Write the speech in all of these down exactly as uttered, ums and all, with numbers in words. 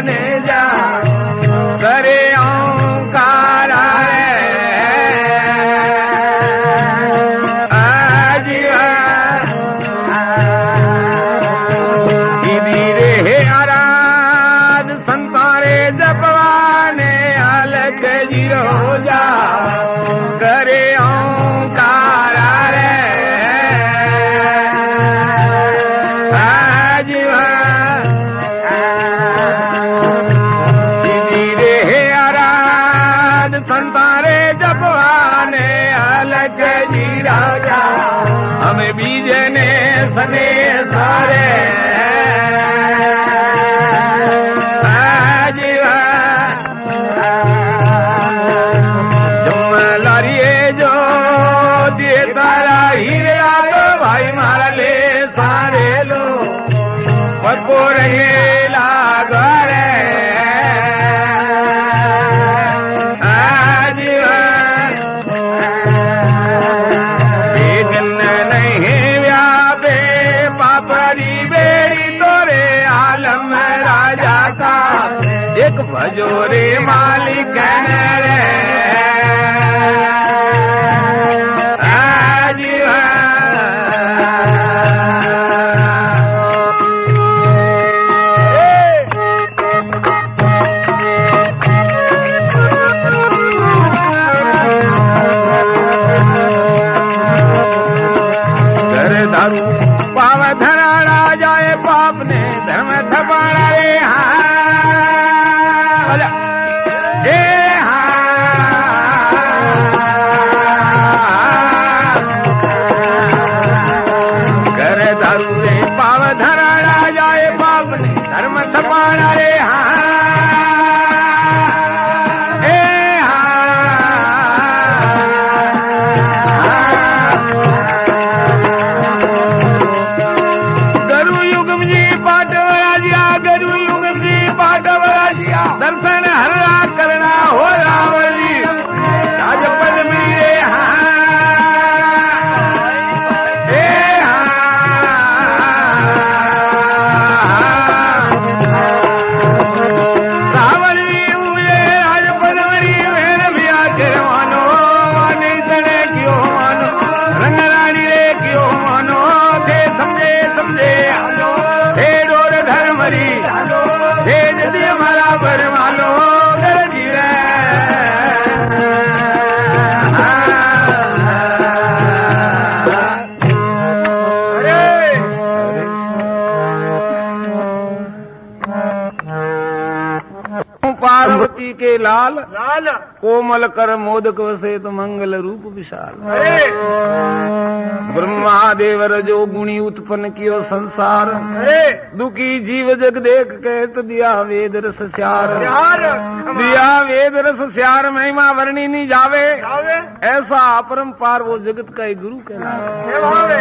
ने जा करे ओंकार हमें बीजने सने सारे तुम लारिए जो दिए तारा हीरे आलो भाई मारा ले सारे लो पको रहे लागरे भजोरे मालिक रे घर दारू पाव धराड़ा जाए पाप ने धर्म थपाड़ा रे पार्वती के लाल लाल कोमल कर मोदक वसे तो मंगल रूप विशाल ब्रह्मादेव रजो गुणी उत्पन्न कियो संसार दुखी जीव जग देख कहत दिया वेद रस स्यार दिया वेद रस स्यार महिमा वर्णी नहीं जावे ऐसा अपरंपार वो जगत का एक गुरु कहलावे।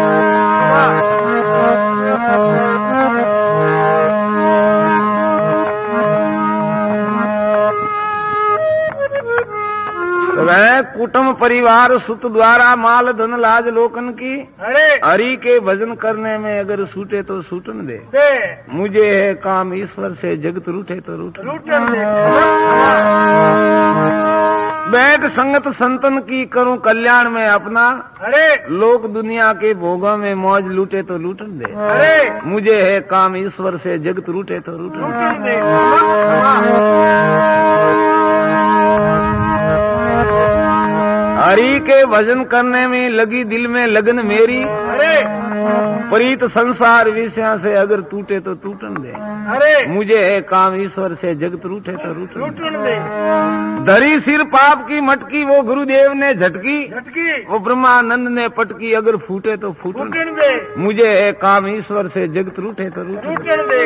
वह कुटुंब परिवार सुत द्वारा माल धन लाज लोकन की हरि के भजन करने में अगर सूटे तो सूटन दे, दे। मुझे है काम ईश्वर से जगत रूठे तो रूठन दे। बैठ संगत संतन की करूं कल्याण में अपना, अरे लोक दुनिया के भोगों में मौज लूटे तो लूटन दे। अरे मुझे है काम ईश्वर से जगत रूठे तो रूठन दे। हरि के भजन करने में लगी दिल में लगन मेरी, अरे प्रीत संसार विषया से अगर टूटे तो टूटन दे। अरे मुझे है काम ईश्वर से जगत रूठे तो रूठन दे। धरी सिर पाप की मटकी वो गुरुदेव ने झटकी झटकी वो ब्रह्मानंद ने पटकी अगर फूटे तो फूटन दे। मुझे है काम ईश्वर से जगत रूठे तो रूठन दे।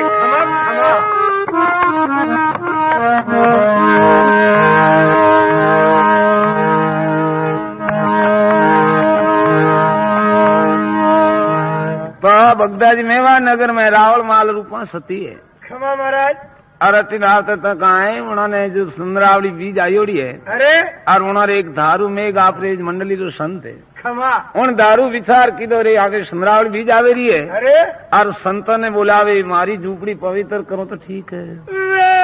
बगदाद मेवा नगर में रावल माल रूपा सती है। क्षमा महाराज। और अतिनाथ तक आए उन्होंने जो सुंदरावली बीज आयोड़ी है, अरे और उन्होंने एक दारू मेघ आपरेज मंडली जो संत है, क्षमा उन दारू विचार की दो रे आगे सुंदरावली बीज आवे रही है, अरे और संतों ने बोलावे मारी झूपड़ी पवित्र करो तो ठीक है।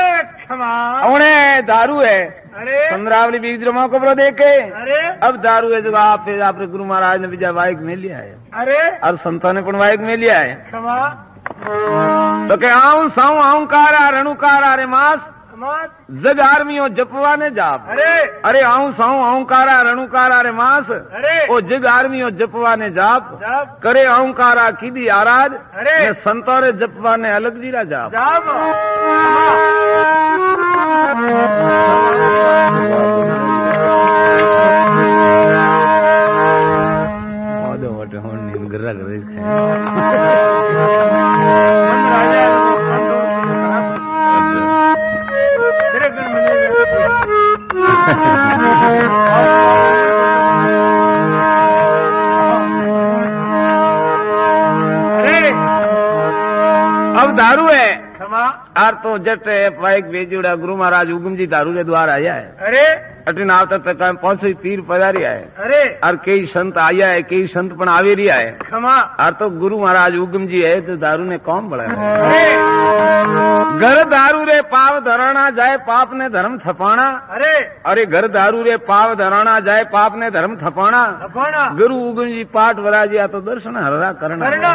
उन्हें दारू है। अरे चंद्रावली बीज रमा कब्रो देखे। अरे अब दारू है जो आप आपने गुरु महाराज ने बीजा वाइक में लिया है। अरे और संतों ने वाइक में लिया है। क्षमा तो के आऊं साऊं आऊं कारा रणुकारा रे मास मत जग आर्मियों जपवा ने जाप। अरे अरे आऊं साऊं आऊं कारा रणुकारा रे मास अरे ओ जग आर्मियों जपवा ने जाप। जाप करे आऊं कारा कीदी आराध अरे ने संतों रे जपवा ने अलग जीरा जाप। जाप अब दारू है क्षमा आर तो जट पाइक बेजुड़ा गुरु महाराज उगम जी दारू के द्वार आया है। अरे अटिन आवता तक पहुंचे पीर पधारी है। अरे और कई संत आया है कई संत पण आवे रिया है। क्षमा और तो गुरु महाराज उगम जी है तो दारू ने कौन बढ़ाया। अरे घर दारू रे पाव धराना जाए पाप ने धर्म थपाना। अरे अरे घर दारू रे पाव धराना जाए पाप ने धर्म थपाना। अपना गुरु उगम जी पाठ वराजिया तो दर्शन हररा करना। करना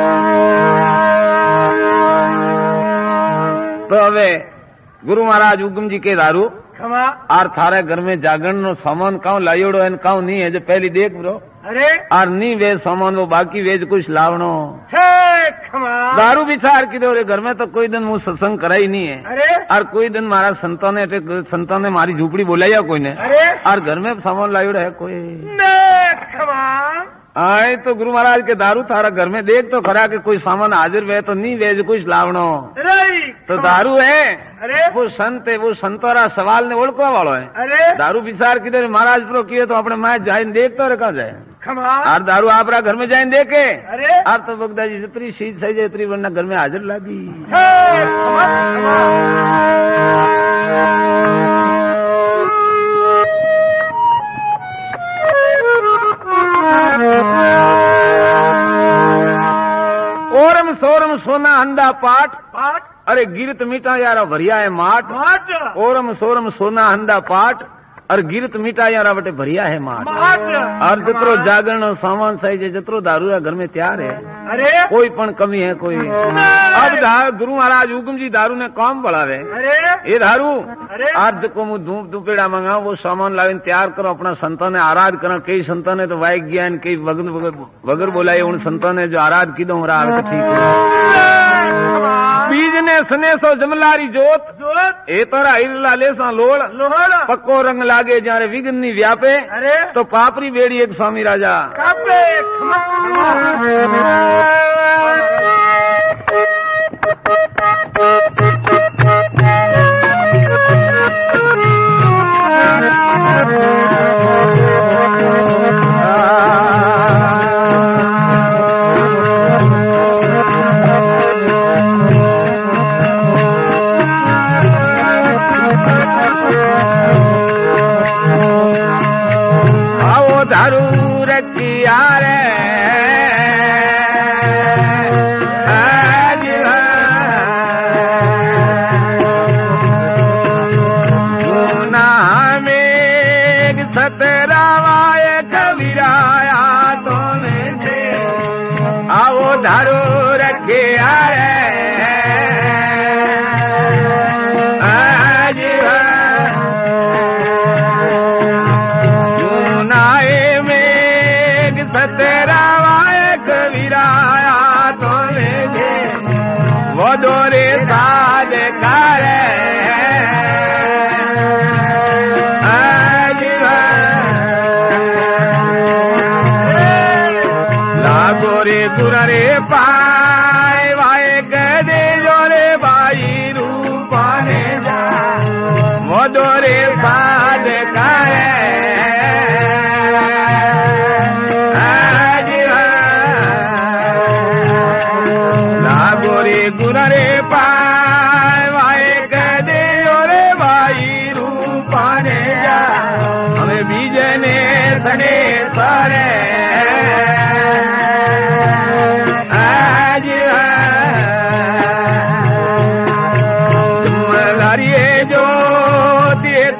तो हवे गुरु महाराज उगम जी के दारू क्षमा और थारे घर में जागरण नो सामान काउ लायोड़ो है काउ नहीं है जो पहली देख ब्रो। अरे और नहीं वेज सामान वो बाकी वेज कुछ लावनो हे क्षमा दारू विचार की रे घर में तो कोई दिन मुझ सत्संग करा ही नहीं है। अरे और कोई दिन महाराज संतों ने संतों ने मारी झूपड़ी बोला या कोई ने। अरे और घर में सामान लायोड़ा है कोई ने क्षमा आए तो गुरु महाराज के दारू थारा घर में देख तो खरा के कोई सामान हाजिर वे तो नहीं वेज कुछ लावनो। रही तो दारू है अरे वो संत है वो संतोरा सवाल ने ओळखवा वालो है। अरे दारू विचार किधर महाराज प्रो किए तो अपने माए जाए देख तो रखा जाए। क्षमा और दारू आपरा घर में जाए देखे अरे और तो बगदा जी जितनी सीध सही जितनी वरना घर में हाजिर लागी। हे क्षमा ओरम सोरम सोना अंडा पाठ पाठ अरे गिरत मीठा यारा भरिया है माट। माट ओरम सोरम सोना अंडा पाठ और गिरत मीठा यारा बटे भरिया है माट। माट और जितरो जागरण सामान सही है जितरो दारू घर में तैयार है अरे कोई पण कमी है कोई। अब गुरु महाराज उगम जी दारू ने काम बढ़ावे। अरे ये दारू अरे आज को मुँह धूप दुपेड़ा मंगाओ वो सामान लावे तैयार करो अपना संतों ने आराध करो। कई संतों ने तो वाइक ज्ञान कई वगर वगर बोलाए उन संतों ने जो आराध की दो ठीक है। बीज ने सने सो जमलारी जोत जोत ए तोरा हिरला ले सा लोड़ लोहड़ पक्को रंग लागे जारे विघ्न नी व्यापे। अरे तो पापरी बेड़ी एक स्वामी राजा कापे क्षमा आओ दारू रखिया रे सतरावाय कबीराया तो आओ दारू रखिया रे सतरावाय कबीराया तो वो दोरे साध करे लागोरे दुरे पाए वाए गदे जोरे बाई रूपाने जा वो दोरे साध करे गुनरे पाए वाए कदे ओरे भाई रूपाने जा हमें बीजने सने सारे